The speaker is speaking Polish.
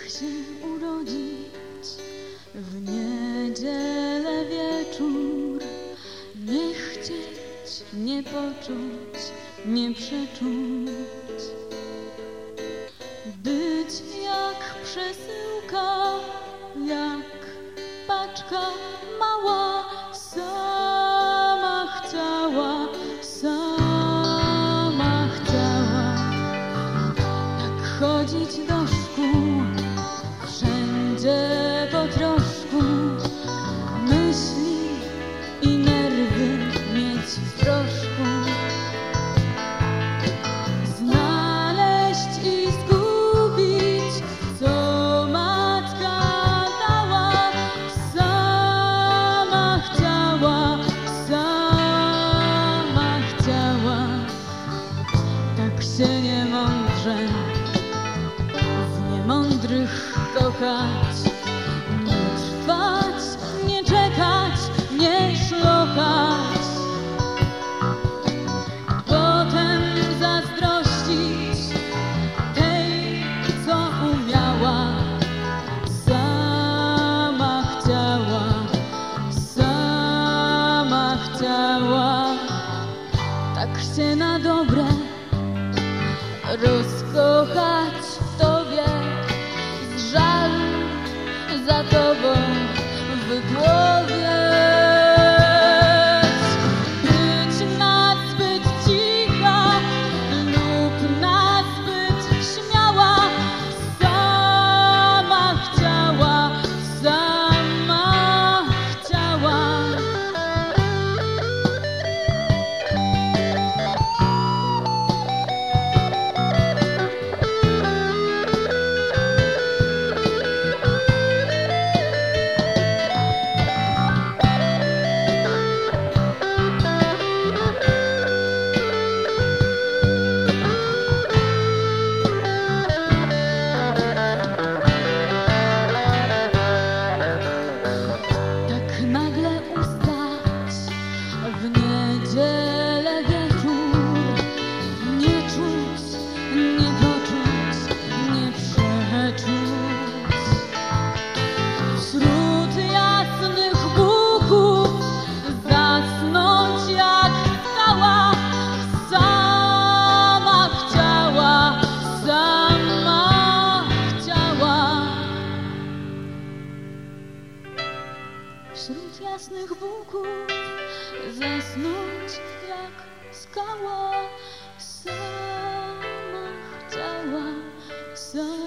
się urodzić w niedzielę wieczór, nie chcieć, nie poczuć, nie przeczuć, być jak przesyłka, jak paczka mała, sama chciała, tak chodzić do szkół, wszędzie po troszku, myśli i nerwy mieć w troszku, znaleźć i zgubić, co matka dała, sama chciała, tak się niemądrze w niemądrych kochać, nie trwać, nie czekać, nie szlochać, potem zazdrościć tej, co umiała, sama chciała, tak się na dobre rozkochać w tobie, z żalu za tobą wygłowieć, być nazbyt cicha lub nazbyt śmiała, sama chciała. Niedzielę wieczór, nie czuć, nie poczuć, nie przeczuć, wśród jasnych buków zasnąć jak skała, sama chciała, wśród jasnych buków zasnąć jak skała, sama chciała,